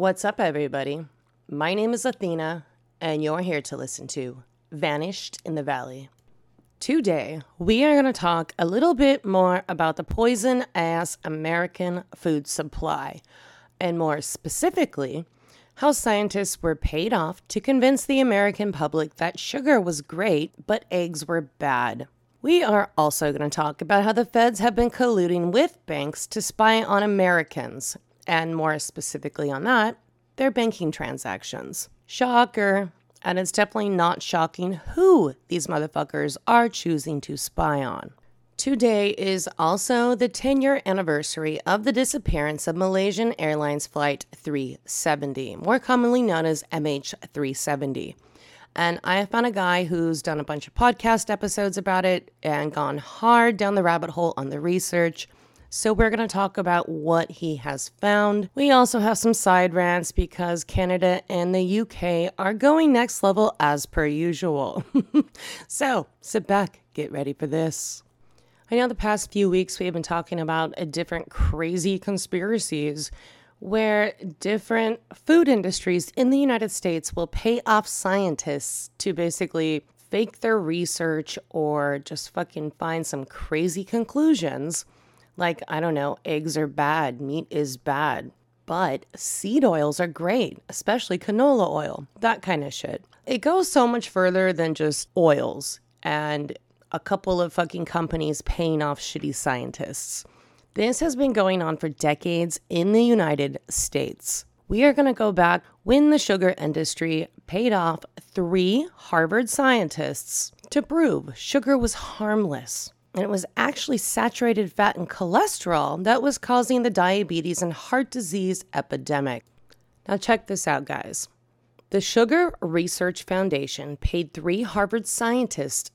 What's up, everybody? My name is Athena, and you're here to listen to Vanished in the Valley. Today, we are going to talk a little bit more about the poison-ass American food supply, and more specifically, how scientists were paid off to convince the American public that sugar was great, but eggs were bad. We are also going to talk about how the feds have been colluding with banks to spy on Americans, and more specifically on that, their banking transactions. Shocker. And it's definitely not shocking who these motherfuckers are choosing to spy on. Today is also the 10-year anniversary of the disappearance of Malaysian Airlines Flight 370, more commonly known as MH370. And I found a guy who's done a bunch of podcast episodes about it and gone hard down the rabbit hole on the research. So we're going to talk about what he has found. We also have some side rants because Canada and the UK are going next level as per usual. So sit back, get ready for this. I know the past few weeks we have been talking about different crazy conspiracies where different food industries in the United States will pay off scientists to basically fake their research or just fucking find some crazy conclusions. Like, I don't know, eggs are bad, meat is bad, but seed oils are great, especially canola oil, that kind of shit. It goes so much further than just oils and a couple of fucking companies paying off shitty scientists. This has been going on for decades in the United States. We are going to go back when the sugar industry paid off 3 Harvard scientists to prove sugar was harmless. And it was actually saturated fat and cholesterol that was causing the diabetes and heart disease epidemic. Now check this out, guys. The Sugar Research Foundation paid 3 Harvard scientists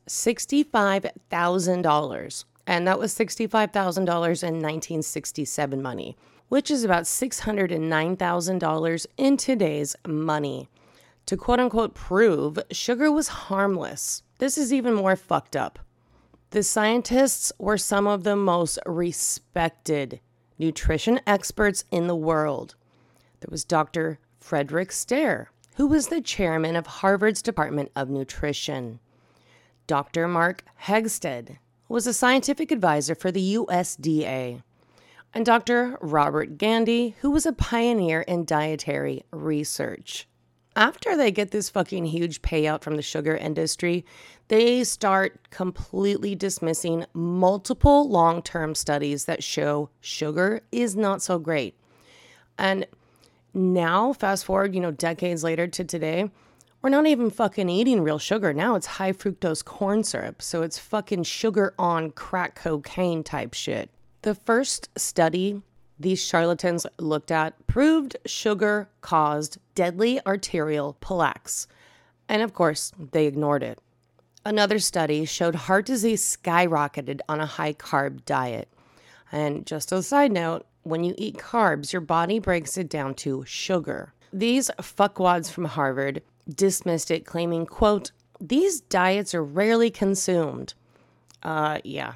$65,000. And that was $65,000 in 1967 money, which is about $609,000 in today's money, to quote-unquote prove sugar was harmless. This is even more fucked up. The scientists were some of the most respected nutrition experts in the world. There was Dr. Frederick Stare, who was the chairman of Harvard's Department of Nutrition. Dr. Mark Hegsted was a scientific advisor for the USDA. And Dr. Robert Gandy, who was a pioneer in dietary research. After they get this fucking huge payout from the sugar industry, they start completely dismissing multiple long-term studies that show sugar is not so great. And now, fast forward, decades later to today, we're not even fucking eating real sugar. Now it's high fructose corn syrup. So it's fucking sugar on crack cocaine type shit. The first study these charlatans looked at proved sugar caused deadly arterial plaques. And of course, they ignored it. Another study showed heart disease skyrocketed on a high-carb diet. And just as a side note, when you eat carbs, your body breaks it down to sugar. These fuckwads from Harvard dismissed it, claiming, quote, "These diets are rarely consumed." Yeah.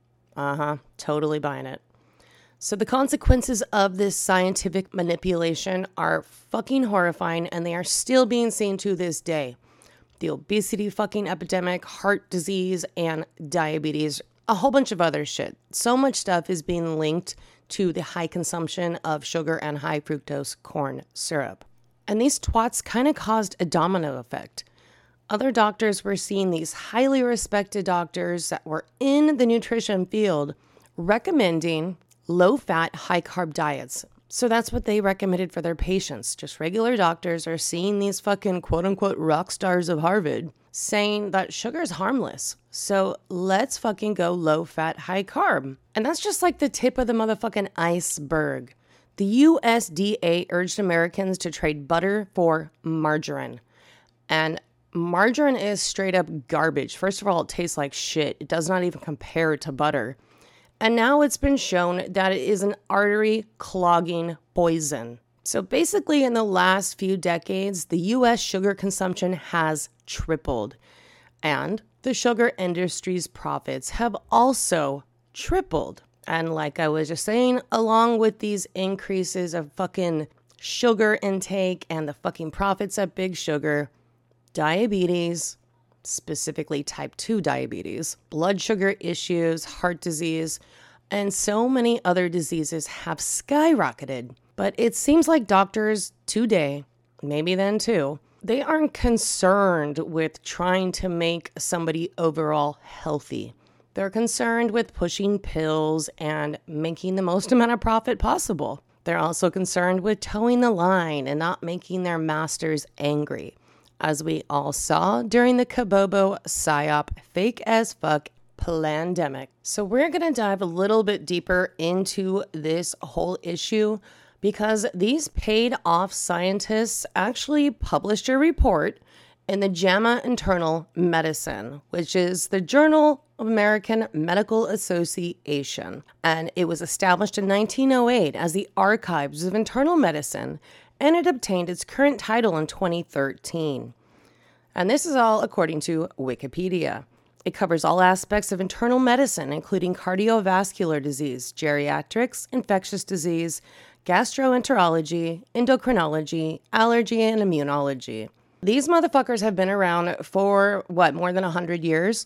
Totally buying it. So the consequences of this scientific manipulation are fucking horrifying, and they are still being seen to this day. The obesity fucking epidemic, heart disease, and diabetes, a whole bunch of other shit. So much stuff is being linked to the high consumption of sugar and high fructose corn syrup. And these twats kind of caused a domino effect. Other doctors were seeing these highly respected doctors that were in the nutrition field recommending low-fat, high-carb diets. So that's what they recommended for their patients. Just regular doctors are seeing these fucking quote-unquote rock stars of Harvard saying that sugar is harmless. So let's fucking go low-fat, high-carb. And that's just like the tip of the motherfucking iceberg. The USDA urged Americans to trade butter for margarine. And margarine is straight up garbage. First of all, it tastes like shit. It does not even compare to butter. And now it's been shown that it is an artery clogging poison. So basically in the last few decades, the U.S. sugar consumption has tripled. And the sugar industry's profits have also tripled. And like I was just saying, along with these increases of fucking sugar intake and the fucking profits at Big Sugar, diabetes, specifically type 2 diabetes, blood sugar issues, heart disease, and so many other diseases have skyrocketed. But it seems like doctors today, maybe then too, they aren't concerned with trying to make somebody overall healthy. They're concerned with pushing pills and making the most amount of profit possible. They're also concerned with towing the line and not making their masters angry, as we all saw during the Kabobo PSYOP fake as fuck pandemic. So we're going to dive a little bit deeper into this whole issue because these paid off scientists actually published a report in the JAMA Internal Medicine, which is the Journal of American Medical Association. And it was established in 1908 as the Archives of Internal Medicine, and it obtained its current title in 2013. And this is all according to Wikipedia. It covers all aspects of internal medicine, including cardiovascular disease, geriatrics, infectious disease, gastroenterology, endocrinology, allergy, and immunology. These motherfuckers have been around for, more than 100 years?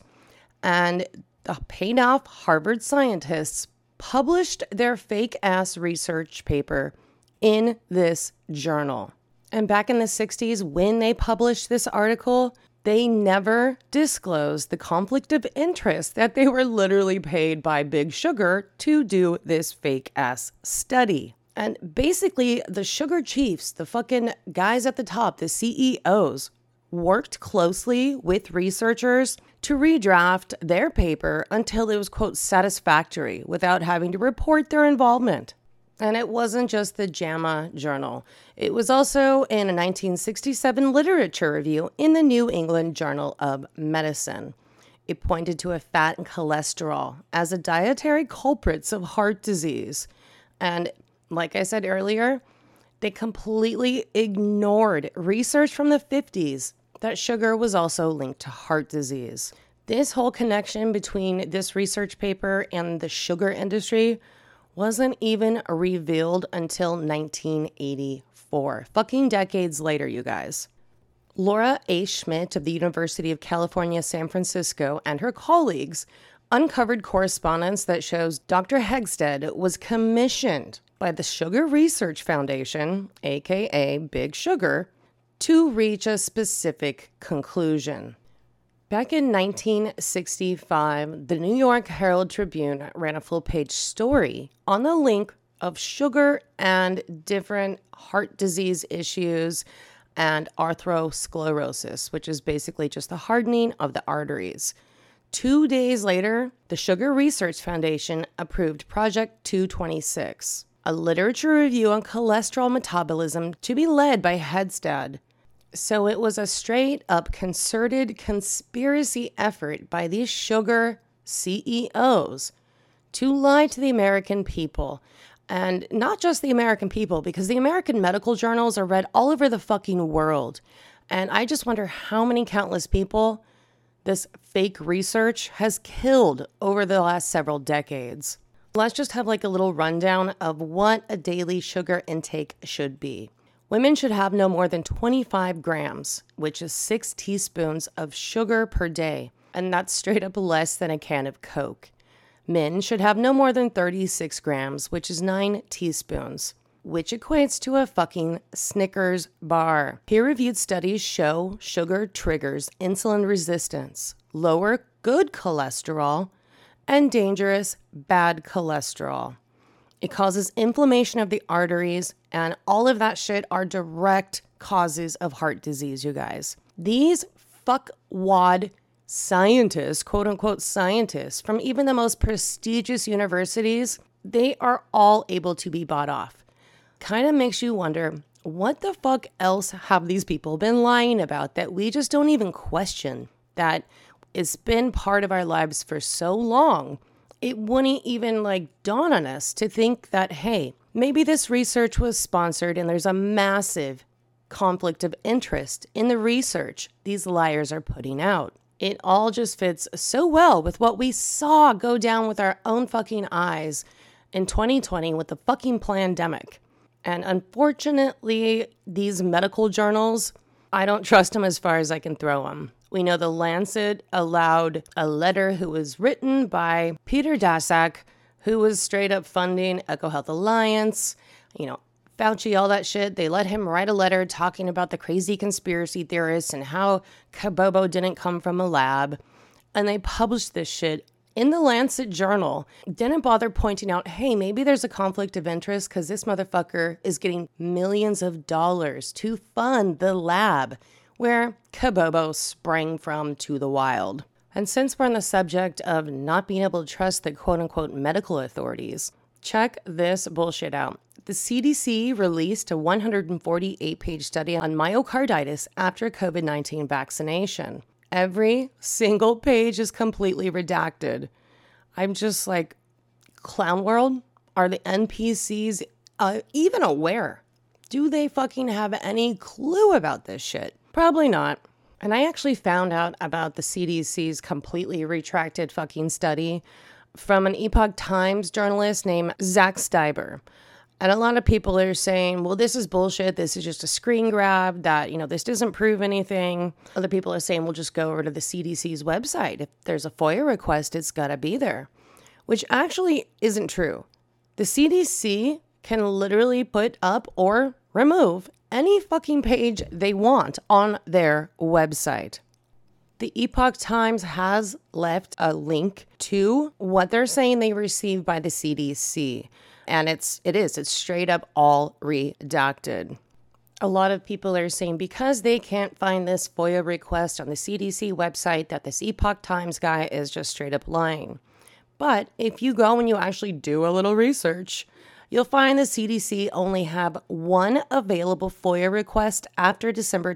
And the paid-off Harvard scientists published their fake-ass research paper in this journal. And back in the 60s, when they published this article, they never disclosed the conflict of interest that they were literally paid by Big Sugar to do this fake-ass study. And basically, the sugar chiefs, the fucking guys at the top, the CEOs, worked closely with researchers to redraft their paper until it was, quote, satisfactory without having to report their involvement. And it wasn't just the JAMA Journal. It was also in a 1967 literature review in the New England Journal of Medicine. It pointed to fat and cholesterol as a dietary culprits of heart disease. And like I said earlier, they completely ignored research from the 50s that sugar was also linked to heart disease. This whole connection between this research paper and the sugar industry wasn't even revealed until 1984. Fucking decades later, you guys. Laura A. Schmidt of the University of California, San Francisco, and her colleagues uncovered correspondence that shows Dr. Hegstead was commissioned by the Sugar Research Foundation, aka Big Sugar, to reach a specific conclusion. Back in 1965, the New York Herald Tribune ran a full-page story on the link of sugar and different heart disease issues and atherosclerosis, which is basically just the hardening of the arteries. 2 days later, the Sugar Research Foundation approved Project 226, a literature review on cholesterol metabolism to be led by Hegstead. So it was a straight-up concerted conspiracy effort by these sugar CEOs to lie to the American people. And not just the American people, because the American medical journals are read all over the fucking world. And I just wonder how many countless people this fake research has killed over the last several decades. Let's just have like a little rundown of what a daily sugar intake should be. Women should have no more than 25 grams, which is 6 teaspoons of sugar per day, and that's straight up less than a can of Coke. Men should have no more than 36 grams, which is 9 teaspoons, which equates to a fucking Snickers bar. Peer-reviewed studies show sugar triggers insulin resistance, lower good cholesterol, and dangerous bad cholesterol. It causes inflammation of the arteries, and all of that shit are direct causes of heart disease, you guys. These fuckwad scientists, quote unquote scientists, from even the most prestigious universities, they are all able to be bought off. Kind of makes you wonder, what the fuck else have these people been lying about that we just don't even question? That it's been part of our lives for so long, it wouldn't even dawn on us to think that, hey, maybe this research was sponsored and there's a massive conflict of interest in the research these liars are putting out. It all just fits so well with what we saw go down with our own fucking eyes in 2020 with the fucking pandemic. And unfortunately, these medical journals, I don't trust them as far as I can throw them. We know The Lancet allowed a letter who was written by Peter Daszak, who was straight up funding EcoHealth Alliance, Fauci, all that shit. They let him write a letter talking about the crazy conspiracy theorists and how Kabobo didn't come from a lab. And they published this shit in the Lancet journal. Didn't bother pointing out, hey, maybe there's a conflict of interest because this motherfucker is getting millions of dollars to fund the lab where Kabobo sprang from to the wild. And since we're on the subject of not being able to trust the quote-unquote medical authorities, check this bullshit out. The CDC released a 148-page study on myocarditis after COVID-19 vaccination. Every single page is completely redacted. I'm just like, Clown World? Are the NPCs even aware? Do they fucking have any clue about this shit? Probably not. And I actually found out about the CDC's completely retracted fucking study from an Epoch Times journalist named Zach Steiber. And a lot of people are saying, well, this is bullshit. This is just a screen grab that, this doesn't prove anything. Other people are saying, well, just go over to the CDC's website. If there's a FOIA request, it's got to be there, which actually isn't true. The CDC can literally put up or remove any fucking page they want on their website. The Epoch Times has left a link to what they're saying they received by the CDC. And it's straight up all redacted. A lot of people are saying because they can't find this FOIA request on the CDC website that this Epoch Times guy is just straight up lying. But if you go and you actually do a little research, you'll find the CDC only have one available FOIA request after December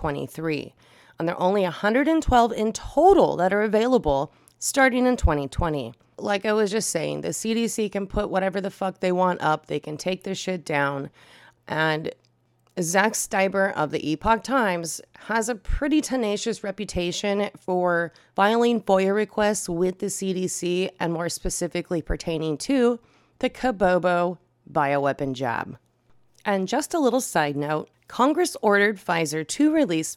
2023. And there are only 112 in total that are available starting in 2020. Like I was just saying, the CDC can put whatever the fuck they want up. They can take this shit down. And Zach Steiber of the Epoch Times has a pretty tenacious reputation for filing FOIA requests with the CDC and more specifically pertaining to the Kabobo bioweapon jab. And just a little side note, Congress ordered Pfizer to release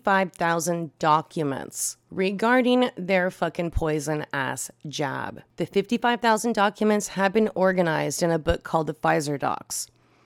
55,000 documents regarding their fucking poison-ass jab. The 55,000 documents have been organized in a book called the Pfizer Docs.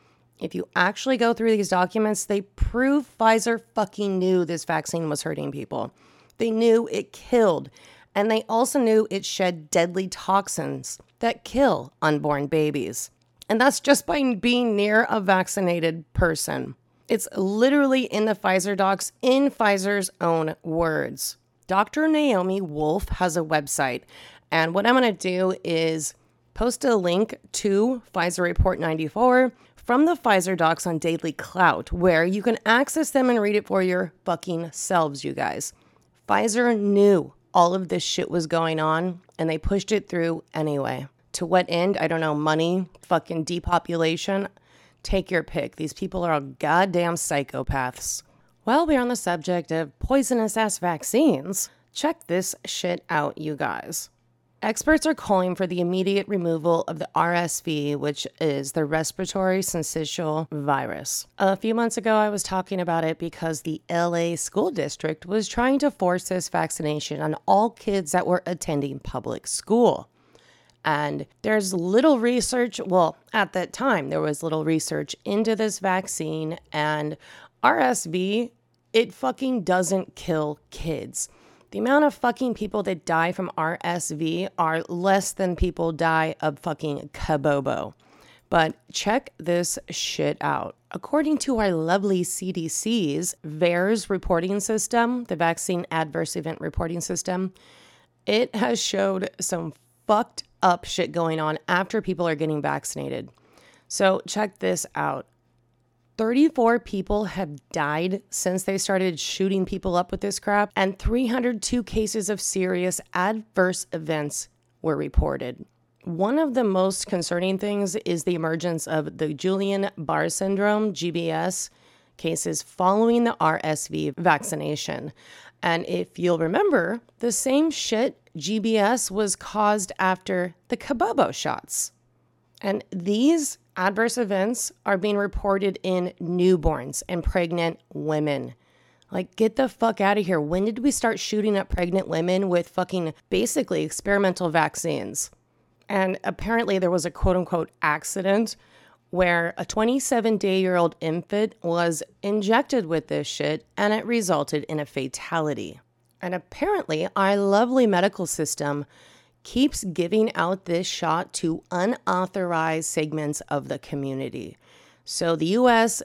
If you actually go through these documents, they prove Pfizer fucking knew this vaccine was hurting people. They knew it killed, and they also knew it shed deadly toxins that kill unborn babies. And that's just by being near a vaccinated person. It's literally in the Pfizer docs in Pfizer's own words. Dr. Naomi Wolf has a website, and what I'm going to do is post a link to Pfizer Report 94 from the Pfizer docs on Daily Clout, where you can access them and read it for your fucking selves, you guys. Pfizer knew all of this shit was going on, and they pushed it through anyway. To what end? I don't know. Money, fucking depopulation. Take your pick. These people are all goddamn psychopaths. While we're on the subject of poisonous-ass vaccines, check this shit out, you guys. Experts are calling for the immediate removal of the RSV, which is the respiratory syncytial virus. A few months ago, I was talking about it because the LA school district was trying to force this vaccination on all kids that were attending public school. And there's little research, well, at that time, there was little research into this vaccine, and RSV, it fucking doesn't kill kids. The amount of fucking people that die from RSV are less than people die of fucking Kabobo. But check this shit out. According to our lovely CDC's VAERS reporting system, the Vaccine Adverse Event Reporting System, it has showed some fucked up shit going on after people are getting vaccinated. So check this out. 34 people have died since they started shooting people up with this crap, and 302 cases of serious adverse events were reported. One of the most concerning things is the emergence of the Guillain-Barré syndrome, GBS, cases following the RSV vaccination. And if you'll remember, the same shit, GBS, was caused after the Kabobo shots. And these Adverse events are being reported in newborns and pregnant women. Like, get the fuck out of here. When did we start shooting up pregnant women with fucking basically experimental vaccines? And apparently there was a quote unquote accident where a 27-day-old infant was injected with this shit and it resulted in a fatality. And apparently our lovely medical system keeps giving out this shot to unauthorized segments of the community. So the US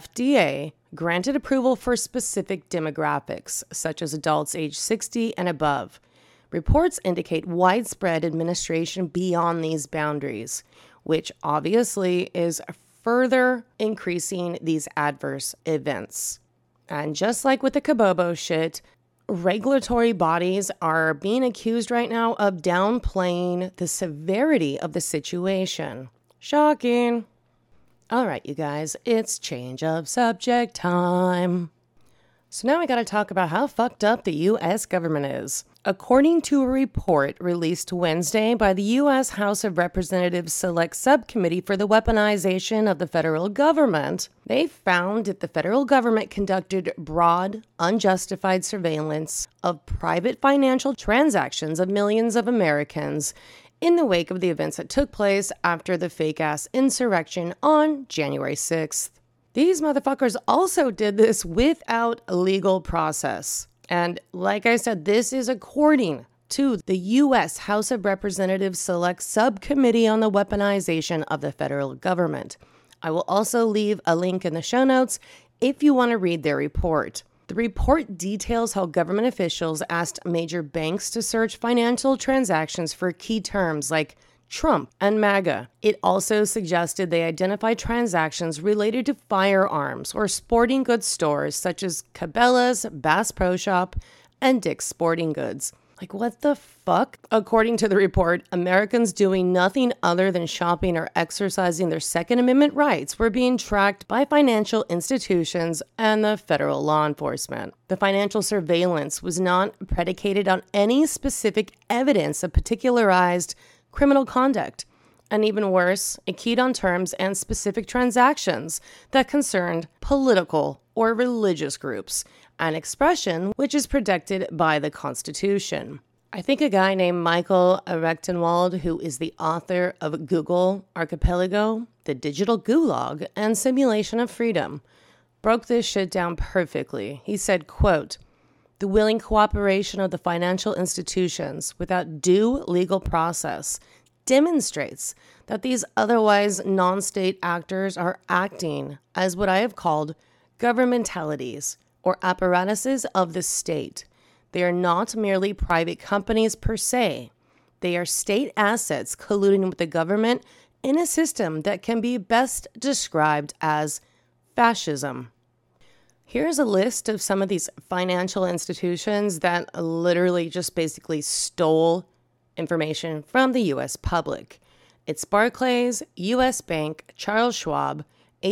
FDA granted approval for specific demographics, such as adults age 60 and above. Reports indicate widespread administration beyond these boundaries, which obviously is further increasing these adverse events. And just like with the Kabobo shit, regulatory bodies are being accused right now of downplaying the severity of the situation. Shocking. All right, you guys, it's change of subject time. So now we gotta talk about how fucked up the U.S. government is. According to a report released Wednesday by the U.S. House of Representatives Select Subcommittee for the Weaponization of the Federal Government, they found that the federal government conducted broad, unjustified surveillance of private financial transactions of millions of Americans in the wake of the events that took place after the fake-ass insurrection on January 6th. These motherfuckers also did this without a legal process. And like I said, this is according to the U.S. House of Representatives Select Subcommittee on the Weaponization of the Federal Government. I will also leave a link in the show notes if you want to read their report. The report details how government officials asked major banks to search financial transactions for key terms like Trump and MAGA. It also suggested they identify transactions related to firearms or sporting goods stores such as Cabela's, Bass Pro Shop, and Dick's Sporting Goods. Like, what the fuck? According to the report, Americans doing nothing other than shopping or exercising their Second Amendment rights were being tracked by financial institutions and the federal law enforcement. The financial surveillance was not predicated on any specific evidence of particularized criminal conduct. And even worse, it keyed on terms and specific transactions that concerned political or religious groups, an expression which is protected by the Constitution. I think a guy named Michael Rectenwald, who is the author of Google Archipelago, The Digital Gulag, and Simulation of Freedom, broke this shit down perfectly. He said, quote, "The willing cooperation of the financial institutions without due legal process demonstrates that these otherwise non-state actors are acting as what I have called governmentalities or apparatuses of the state. They are not merely private companies per se. They are state assets colluding with the government in a system that can be best described as fascism." Here's a list of some of these financial institutions that literally just basically stole information from the U.S. public. It's Barclays, U.S. Bank, Charles Schwab,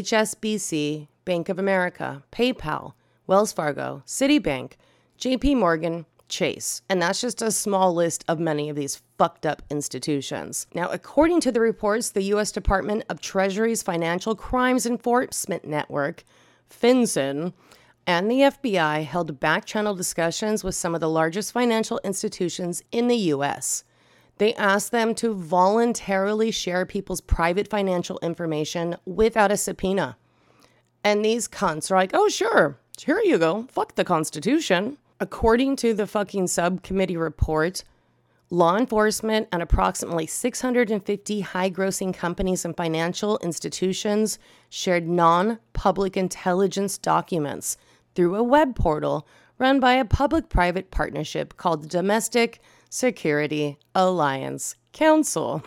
HSBC, Bank of America, PayPal, Wells Fargo, Citibank, JP Morgan, Chase. And that's just a small list of many of these fucked up institutions. Now, according to the reports, the U.S. Department of Treasury's Financial Crimes Enforcement Network, FinCEN, and the FBI held back-channel discussions with some of the largest financial institutions in the U.S. They asked them to voluntarily share people's private financial information without a subpoena. And these cunts are like, oh, sure, here you go, fuck the Constitution. According to the fucking subcommittee report, law enforcement and approximately 650 high-grossing companies and financial institutions shared non-public intelligence documents through a web portal run by a public-private partnership called the Domestic Security Alliance Council.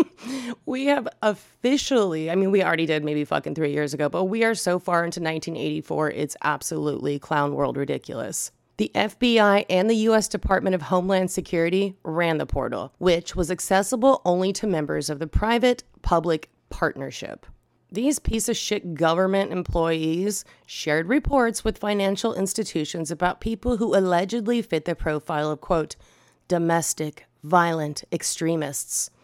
We have officially, I mean, we already did maybe fucking 3 years ago, but we are so far into 1984, it's absolutely clown world ridiculous. The FBI and the U.S. Department of Homeland Security ran the portal, which was accessible only to members of the private-public partnership. These piece of shit government employees shared reports with financial institutions about people who allegedly fit the profile of, quote, domestic violent extremists.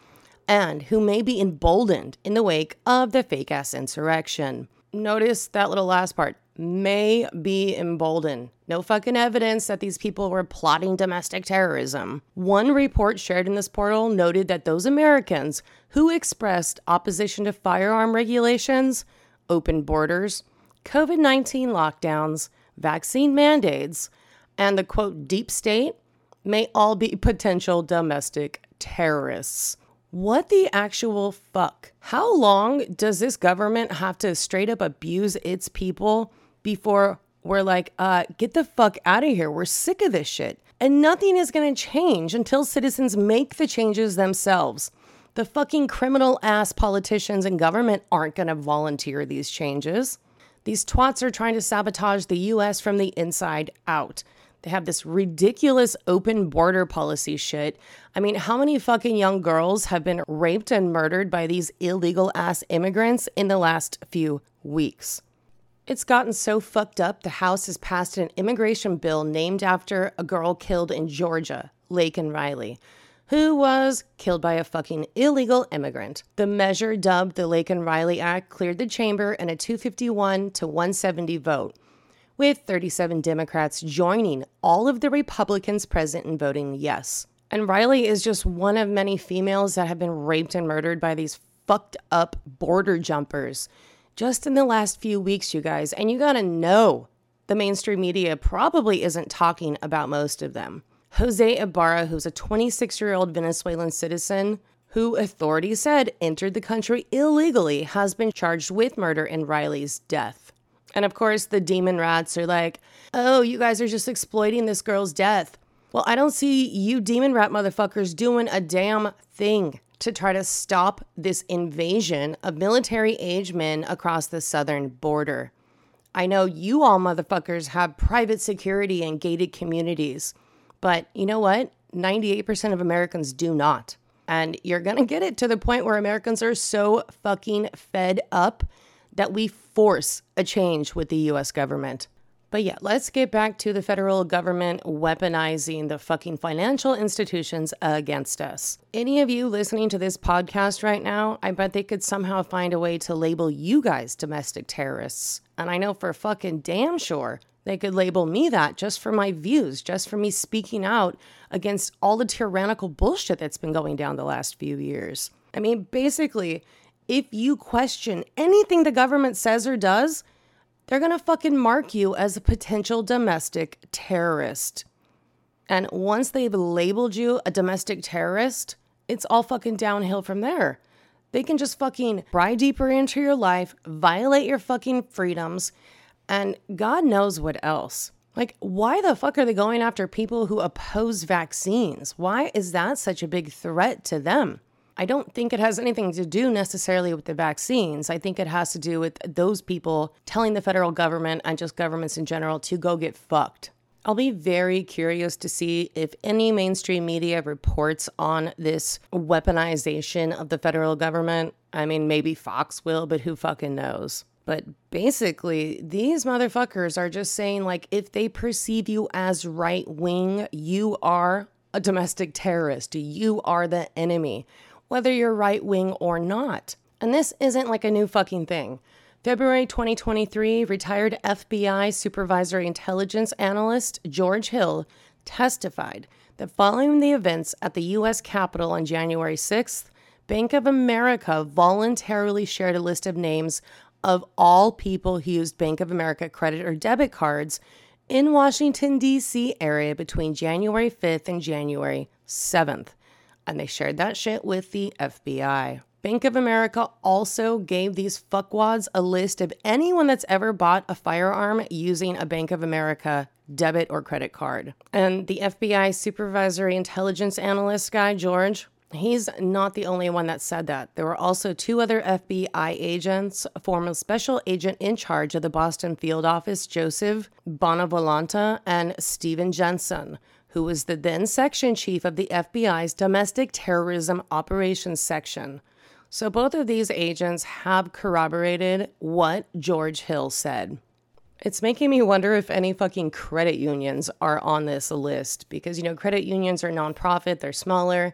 and who may be emboldened in the wake of the fake-ass insurrection. Notice that little last part, may be emboldened. No fucking evidence that these people were plotting domestic terrorism. One report shared in this portal noted that those Americans who expressed opposition to firearm regulations, open borders, COVID-19 lockdowns, vaccine mandates, and the quote deep state may all be potential domestic terrorists. What the actual fuck? How long does this government have to straight up abuse its people before we're like, get the fuck out of here. We're sick of this shit. And nothing is going to change until citizens make the changes themselves. The fucking criminal ass politicians and government aren't going to volunteer these changes. These twats are trying to sabotage the US from the inside out. They have this ridiculous open border policy shit. I mean, how many fucking young girls have been raped and murdered by these illegal ass immigrants in the last few weeks? It's gotten so fucked up, the House has passed an immigration bill named after a girl killed in Georgia, Laken Riley, who was killed by a fucking illegal immigrant. The measure, dubbed the Laken Riley Act, cleared the chamber in a 251 to 170 vote, with 37 Democrats joining all of the Republicans present and voting yes. And Riley is just one of many females that have been raped and murdered by these fucked up border jumpers just in the last few weeks, you guys. And you gotta know, the mainstream media probably isn't talking about most of them. Jose Ibarra, who's a 26-year-old Venezuelan citizen who authorities said entered the country illegally, has been charged with murder in Riley's death. And of course, the demon rats are like, oh, you guys are just exploiting this girl's death. Well, I don't see you demon rat motherfuckers doing a damn thing to try to stop this invasion of military-age men across the southern border. I know you all motherfuckers have private security and gated communities, but you know what? 98% of Americans do not. And you're gonna get it to the point where Americans are so fucking fed up that we force a change with the US government. But yeah, let's get back to the federal government weaponizing the fucking financial institutions against us. Any of you listening to this podcast right now, I bet they could somehow find a way to label you guys domestic terrorists. And I know for fucking damn sure they could label me that just for my views, just for me speaking out against all the tyrannical bullshit that's been going down the last few years. I mean, basically, if you question anything the government says or does, they're gonna fucking mark you as a potential domestic terrorist. And once they've labeled you a domestic terrorist, it's all fucking downhill from there. They can just fucking pry deeper into your life, violate your fucking freedoms, and God knows what else. Like, why the fuck are they going after people who oppose vaccines? Why is that such a big threat to them? I don't think it has anything to do necessarily with the vaccines. I think it has to do with those people telling the federal government and just governments in general to go get fucked. I'll be very curious to see if any mainstream media reports on this weaponization of the federal government. I mean, maybe Fox will, but who fucking knows? But basically, these motherfuckers are just saying, like, if they perceive you as right-wing, you are a domestic terrorist. You are the enemy, whether you're right-wing or not. And this isn't like a new fucking thing. February 2023, retired FBI supervisory intelligence analyst George Hill testified that following the events at the U.S. Capitol on January 6th, Bank of America voluntarily shared a list of names of all people who used Bank of America credit or debit cards in Washington, D.C. area between January 5th and January 7th. And they shared that shit with the FBI. Bank of America also gave these fuckwads a list of anyone that's ever bought a firearm using a Bank of America debit or credit card. And the FBI supervisory intelligence analyst guy, George, he's not the only one that said that. There were also two other FBI agents, a former special agent in charge of the Boston field office, Joseph Bonavolanta, and Stephen Jensen, who was the then section chief of the FBI's Domestic Terrorism Operations Section. So both of these agents have corroborated what George Hill said. It's making me wonder if any fucking credit unions are on this list because, you know, credit unions are nonprofit, they're smaller,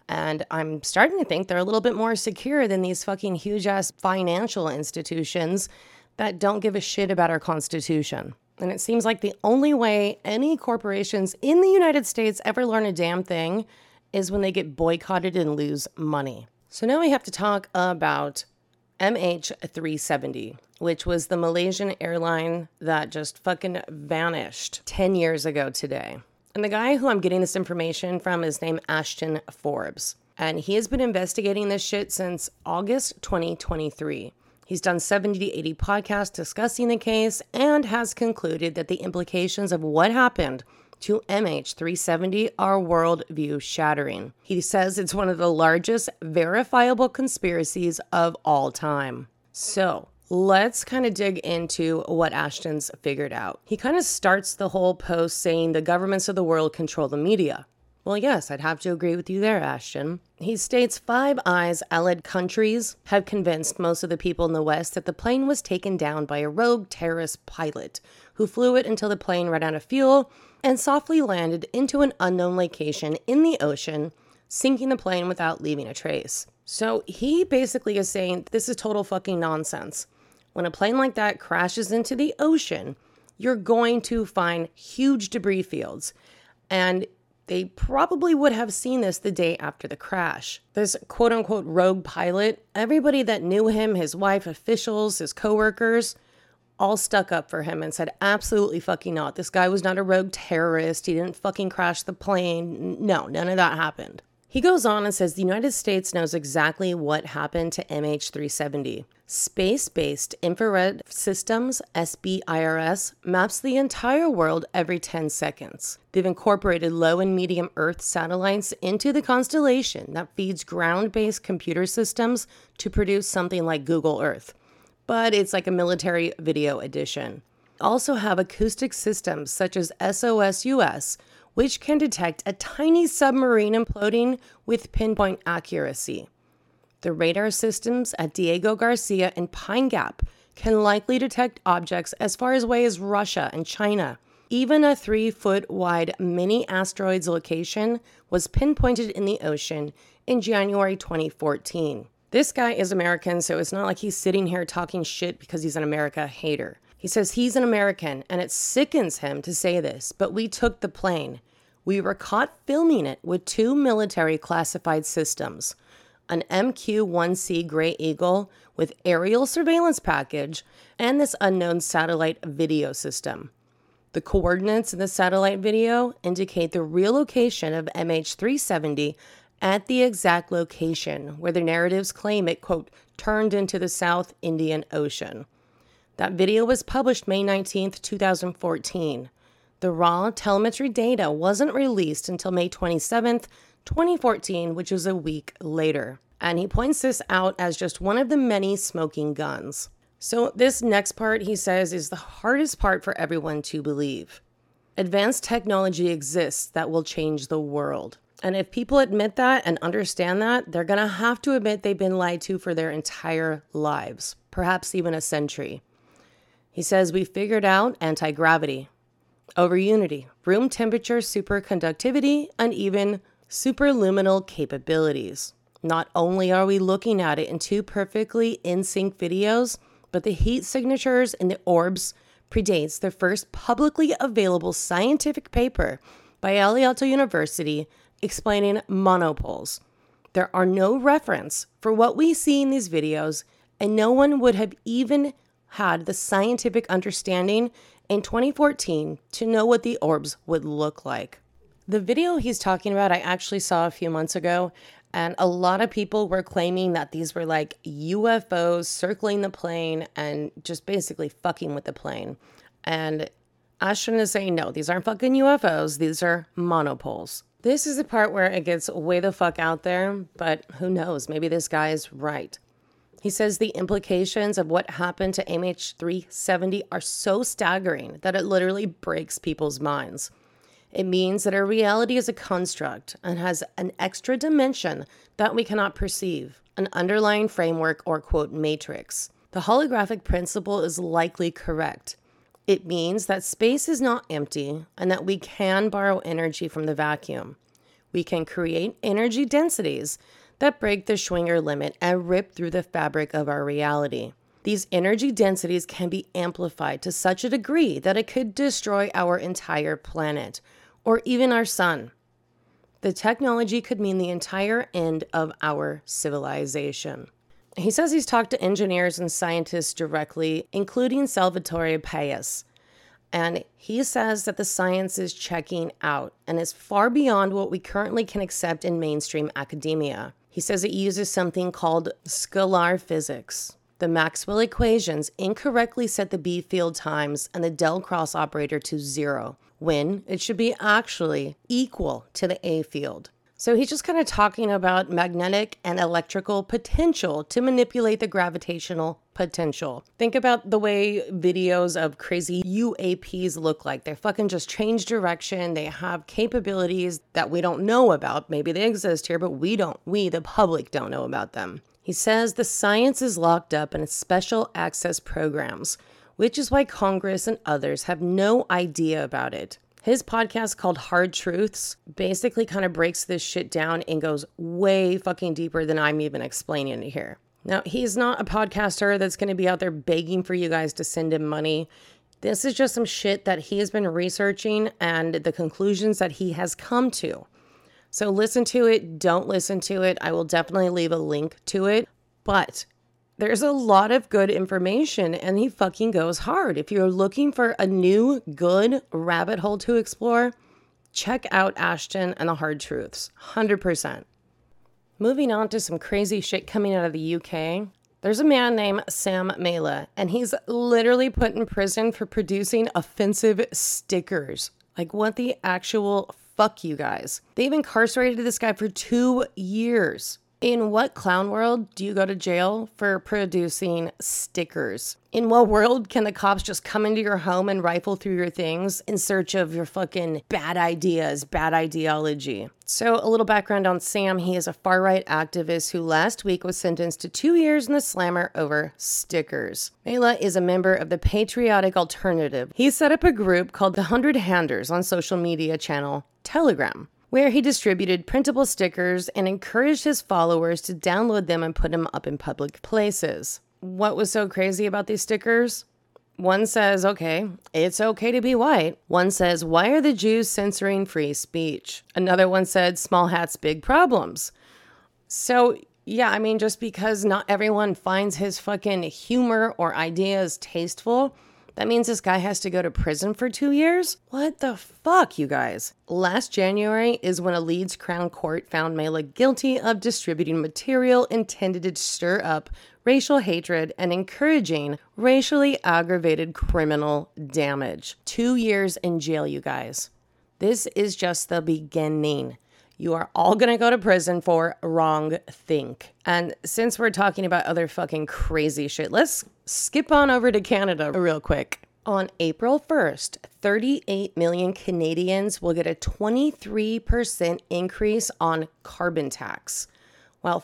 And I'm starting to think they're a little bit more secure than these fucking huge-ass financial institutions that don't give a shit about our Constitution. And it seems like the only way any corporations in the United States ever learn a damn thing is when they get boycotted and lose money. So now we have to talk about MH370, which was the Malaysian airline that just fucking vanished 10 years ago today. And the guy who I'm getting this information from is named Ashton Forbes. And he has been investigating this shit since August 2023. He's done 70 to 80 podcasts discussing the case and has concluded that the implications of what happened to MH370 are worldview shattering. He says it's one of the largest verifiable conspiracies of all time. So let's kind of dig into what Ashton's figured out. He kind of starts the whole post saying the governments of the world control the media. Well, yes, I'd have to agree with you there, Ashton. He states 5 Eyes allied countries have convinced most of the people in the West that the plane was taken down by a rogue terrorist pilot who flew it until the plane ran out of fuel and softly landed into an unknown location in the ocean, sinking the plane without leaving a trace. So he basically is saying this is total fucking nonsense. When a plane like that crashes into the ocean, you're going to find huge debris fields. And they probably would have seen this the day after the crash. This quote-unquote rogue pilot, everybody that knew him, his wife, officials, his coworkers, all stuck up for him and said, absolutely fucking not. This guy was not a rogue terrorist. He didn't fucking crash the plane. No, none of that happened. He goes on and says the United States knows exactly what happened to MH370. Space-Based Infrared Systems, SBIRS, maps the entire world every 10 seconds. They've incorporated low and medium Earth satellites into the constellation that feeds ground-based computer systems to produce something like Google Earth. But it's like a military video edition. Also have acoustic systems such as SOS-US, which can detect a tiny submarine imploding with pinpoint accuracy. The radar systems at Diego Garcia and Pine Gap can likely detect objects as far away as Russia and China. Even a 3-foot wide mini asteroid's location was pinpointed in the ocean in January 2014. This guy is American, so it's not like he's sitting here talking shit because he's an America hater. He says he's an American, and it sickens him to say this, but we took the plane. We were caught filming it with 2 military classified systems, an MQ-1C Gray Eagle with aerial surveillance package, and this unknown satellite video system. The coordinates in the satellite video indicate the real location of MH370 at the exact location where the narratives claim it, quote, turned into the South Indian Ocean. That video was published May 19th, 2014. The raw telemetry data wasn't released until May 27th, 2014, which was a week later. And he points this out as just one of the many smoking guns. So this next part, he says, is the hardest part for everyone to believe. Advanced technology exists that will change the world. And if people admit that and understand that, they're going to have to admit they've been lied to for their entire lives, perhaps even a century. He says, we figured out anti-gravity, over unity, room temperature superconductivity, and even superluminal capabilities. Not only are we looking at it in 2 perfectly in sync videos, but the heat signatures in the orbs predates the first publicly available scientific paper by El Alto University explaining monopoles. There are no reference for what we see in these videos, and no one would have even had the scientific understanding in 2014 to know what the orbs would look like. The video he's talking about I actually saw a few months ago, and a lot of people were claiming that these were like UFOs circling the plane and just basically fucking with the plane. And Ashton is saying, no, these aren't fucking UFOs. These are monopoles. This is the part where it gets way the fuck out there, but who knows? Maybe this guy is right. He says the implications of what happened to MH370 are so staggering that it literally breaks people's minds. It means that our reality is a construct and has an extra dimension that we cannot perceive, an underlying framework or, quote, matrix. The holographic principle is likely correct. It means that space is not empty and that we can borrow energy from the vacuum. we can create energy densities that break the Schwinger limit and rip through the fabric of our reality. These energy densities can be amplified to such a degree that it could destroy our entire planet, or even our sun. The technology could mean the entire end of our civilization. He says he's talked to engineers and scientists directly, including Salvatore Pais. And he says that the science is checking out and is far beyond what we currently can accept in mainstream academia. He says it uses something called scalar physics. The Maxwell equations incorrectly set the B field times and the del cross operator to 0, when it should be actually equal to the A field. So he's just kind of talking about magnetic and electrical potential to manipulate the gravitational potential. Think about the way videos of crazy UAPs look like. They fucking just change direction. They have capabilities that we don't know about. Maybe they exist here, but we, the public, don't know about them. He says the science is locked up in special access programs, which is why Congress and others have no idea about it. His podcast called Hard Truths basically kind of breaks this shit down and goes way fucking deeper than I'm even explaining it here. Now, he's not a podcaster that's going to be out there begging for you guys to send him money. This is just some shit that he has been researching and the conclusions that he has come to. So listen to it, don't listen to it. I will definitely leave a link to it. But there's a lot of good information and he fucking goes hard. If you're looking for a new, good rabbit hole to explore, check out Ashton and the Hard Truths. 100%. Moving on to some crazy shit coming out of the UK. There's a man named Sam Mela, and he's literally put in prison for producing offensive stickers. Like, what the actual fuck, you guys? They've incarcerated this guy for 2 years. In what clown world do you go to jail for producing stickers? In what world can the cops just come into your home and rifle through your things in search of your fucking bad ideas, bad ideology? So a little background on Sam. He is a far-right activist who last week was sentenced to 2 years in the slammer over stickers. Mela is a member of the Patriotic Alternative. He set up a group called the 100 Handers on social media channel Telegram, where he distributed printable stickers and encouraged his followers to download them and put them up in public places. What was so crazy about these stickers? One says, okay, it's okay to be white. One says, why are the Jews censoring free speech? Another one said, small hats, big problems. So, yeah, I mean, just because not everyone finds his fucking humor or ideas tasteful, that means this guy has to go to prison for 2 years? What the fuck, you guys? Last January is when a Leeds Crown Court found Mela guilty of distributing material intended to stir up racial hatred and encouraging racially aggravated criminal damage. 2 years in jail, you guys. This is just the beginning. You are all gonna go to prison for wrong think. And since we're talking about other fucking crazy shit, let's skip on over to Canada real quick. On April 1st, 38 million Canadians will get a 23% increase on carbon tax, while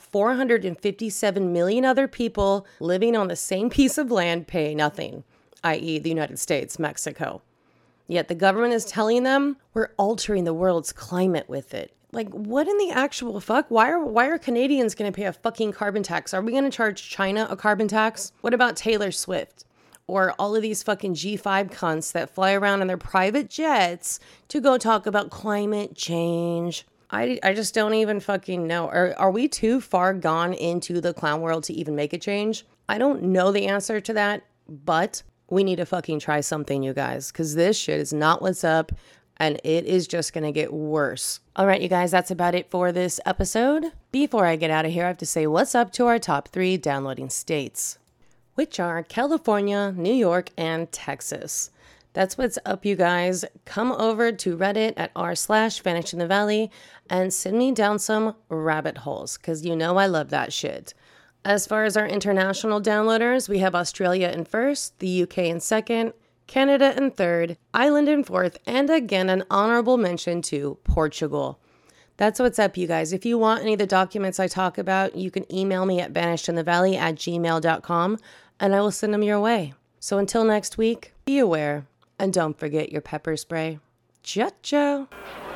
457 million other people living on the same piece of land pay nothing, i.e. the United States, Mexico. Yet the government is telling them we're altering the world's climate with it. Like, what in the actual fuck? Why are Canadians going to pay a fucking carbon tax? Are we going to charge China a carbon tax? What about Taylor Swift? Or all of these fucking G5 cunts that fly around in their private jets to go talk about climate change? I just don't even fucking know. Are we too far gone into the clown world to even make a change? I don't know the answer to that, but we need to fucking try something, you guys, because this shit is not what's up. And it is just going to get worse. All right, you guys, that's about it for this episode. Before I get out of here, I have to say what's up to our top 3 downloading states, which are California, New York, and Texas. That's what's up, you guys. Come over to Reddit at r/Vanished in the Valley and send me down some rabbit holes, because you know I love that shit. As far as our international downloaders, we have Australia in first, the UK in second, Canada in third, Ireland in fourth, and again, an honorable mention to Portugal. That's what's up, you guys. If you want any of the documents I talk about, you can email me at vanishedinthevalley@gmail.com, and I will send them your way. So until next week, be aware, and don't forget your pepper spray. Ciao, ciao.